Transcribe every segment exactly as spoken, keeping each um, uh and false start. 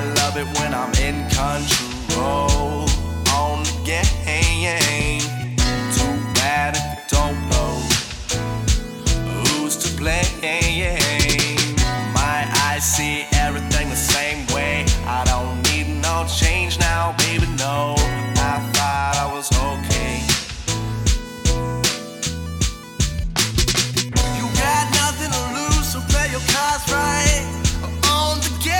love it when I'm in control on the game. Too bad if you don't know who's to blame. My eyes see everything the same way. I don't need no change now, baby, no. I thought I was okay. You got nothing to lose, so play your cards right on the game.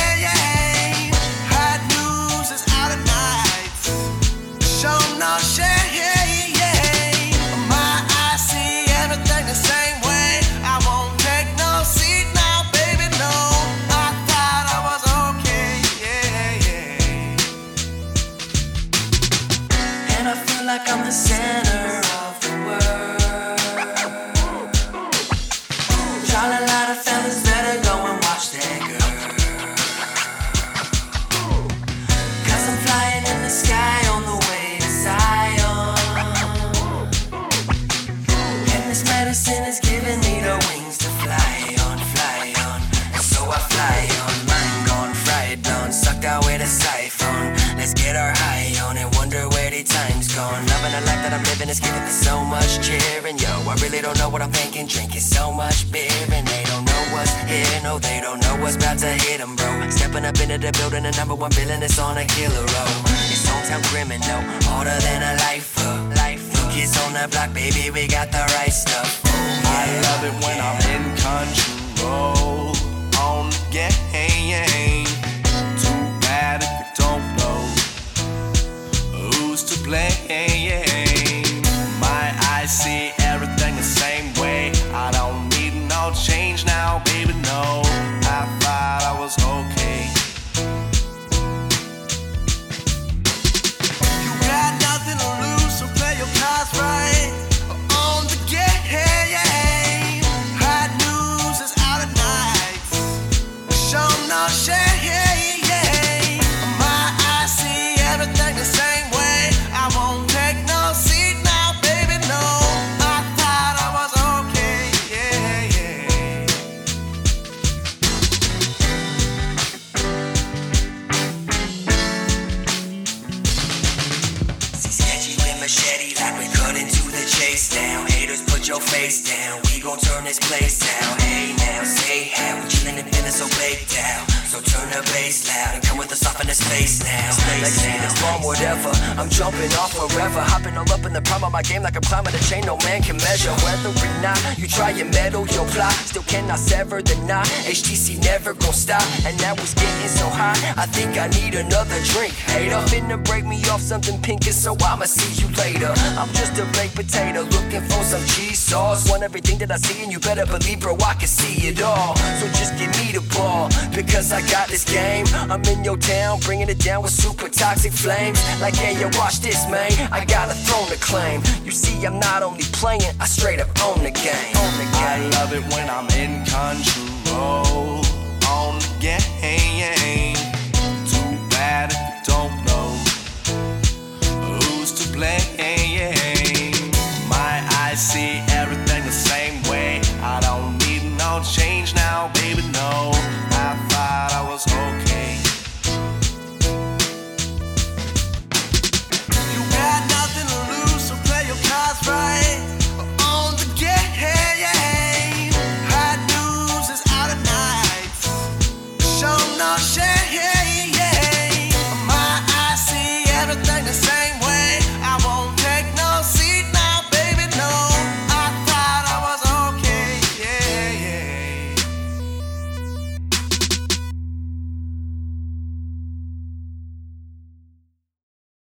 Hot news is out of nights. Show no shame. My eyes see everything the same way. I won't take no seat now, baby, no. I thought I was okay, yeah, yeah. And I feel like I'm the center of the world. Trying a lot of fellas better go and watch that girl. Cause I'm flying in the sky on the way to Zion. And this medicine is giving me the wings to fly on, fly on. And so I fly on, mind gone, fried on, sucked out with a siphon. Let's get our high on and wonder where the time's gone. Loving the life that I'm living is giving me so much cheer. And yo, I really don't know what I'm thinking. Drinking so much beer and they don't know what's here. No, they don't know what's about to hit them, bro. Stepping up into the building, the number one villain is on a killer roll. It's hometown criminal, harder than a lifer. Life, new kids on the block, baby, we got the right stuff. Oh, yeah. I love it when I'm in control on the game. Too bad if you don't know who's to blame. My eyes see everything the same way. I don't need no change now, baby, no. I thought I was okay. You got nothing to lose, so play your cards right on the game. Hot news is out of nights. Show no shame. My eyes see everything the same way. I won't take no seat now, baby, no. I thought I was okay, yeah, yeah. See sketchy with machete like we cut into the chase now. Haters, put your face down. We gon' turn this place down. Hey now, say how we chillin' and feelin' so baked down. So turn the bass loud and come with us off in the space now. Like saying it's bomb, whatever. I'm jumping off forever, hopping all up in the prime of my game like I'm climbing a chain no man can measure. Whether or not you try your metal, your fly still cannot sever the knot. H T C never gon' stop, and now it's getting so hot. I think I need another drink. Hater, finna break me off something pinkish, so I'ma see you later. I'm just a baked potato looking for some cheese sauce. Want everything that I see, and you better believe, bro, I can see it all. So just give me the ball, because I got this game. I'm in your town, bringing it down with super toxic flames. Like, hey, yo, watch this, man. I got a throne to claim. You see, I'm not only playing, I straight up own the game. Own the game. I love it when I'm in control on the game. Too bad if you don't know who's to blame. My eyes see everything the same way. I don't need no change now, baby, no. I thought I was okay. You got nothing to lose, so play your cards right on the game. Hot news is out of nights. Show no shame. My eyes see everything the same.